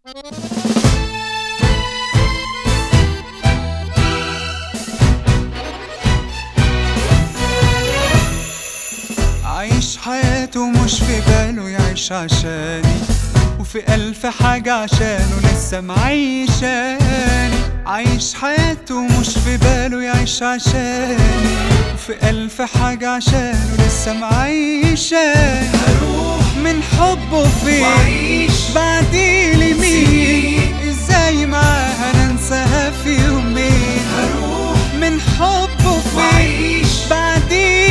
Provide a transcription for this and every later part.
عايش حياته مش في باله يعيش عشاني، وفي ألف حاجة عشانه لسه معيشاني. عايش حياته مش في باله يعيش عشاني، وفي ألف حاجة عشانه لسه معيشاني. هروح من حبه فين وعيش بعدي لمين؟ ازاي معاها ننساها في يومين؟ هروح من حبه فين وعيش بعدي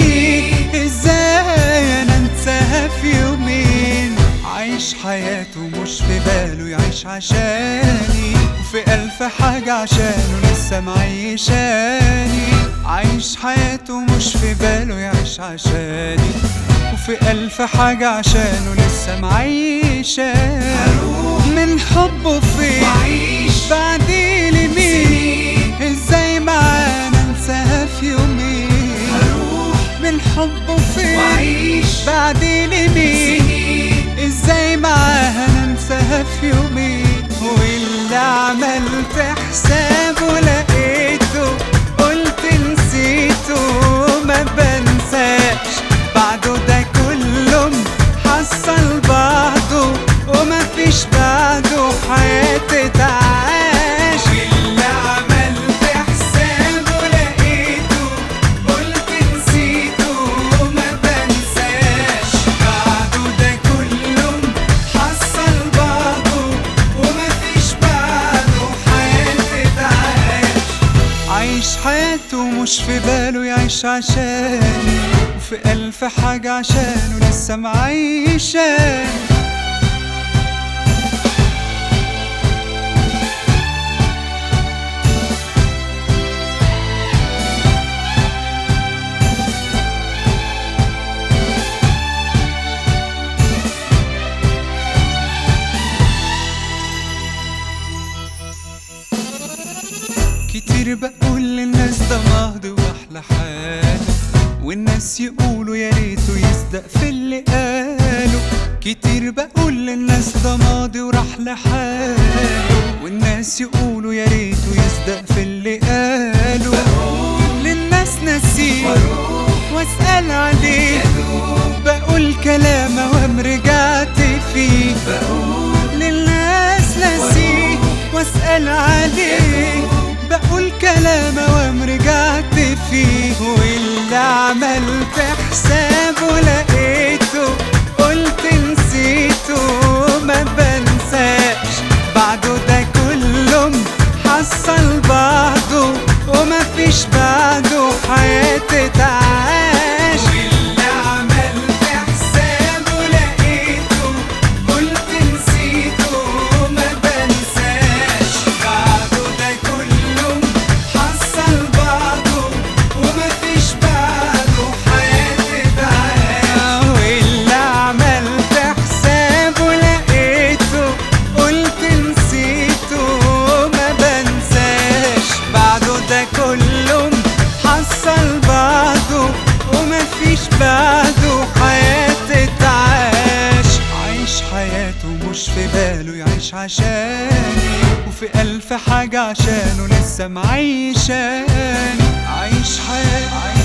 ازاي ننساها في يومين؟ عايش حياته مش في باله يعيش عشاني، وفي ألف حاجة عشانه لسه معيشاني. عايش حياته مش في باله يعيش عشاني، وفي ألف حاجة عشانه لسه معيشاني. هروح من حبه فين وعيش بعدي لمين؟ ازاي معانا ننساها في يومين؟ هروح من حبه فين وعيش بعدي لمين؟ ازاي معاها ننساها في يومين؟ واللي عملت حسابه لقيته قلت نسيته ما بنساش بعده، ده كله حصل بعضه وما فيش بعده حياتي تعاش. واللي عملت حسابه لقيته قلت نسيته ما بنساش بعده، ده كله حصل بعضه وما فيش بعده حياتي تعاش. عايش حياته مش في باله يعيش عشاني، وفي ألف حاجة عشانه لسه معيشاني. كتير بقول للناس ده ماضي واحلى حاله، والناس يقولوا يا ريته يصدق في اللي قاله. كتير بقول للناس ده ماضي وراح لحاله، والناس يقولوا يا ريته يصدق في اللي قاله. بقول للناس نسيه واسأل عليه، بقول كلام وهم رجعت فيه. بقول للناس نسيه واسأل عليه، بقول كلام وهم رجعت فيه. واللي عملت حسابه لقيته قلت نسيته ما بنساش بعده، ده كله حصل بعضه وما فيش بعده حياتي تعاش. واللي عملت حسابه لقيته قلت نسيته ما بنساش بعده، ده كله حصل بعضه وما فيش بعده حياتي تعاش. واللي عملت حسابه لقيته قلت نسيته ما بنساش بعده، ده كله حصل بعضه وما فيش بعده حياتي تعاش. عايش حياته مش في باله يعيش عشاني، وفي ألف حاجة عشانه لسه معيشاني. عايش حياته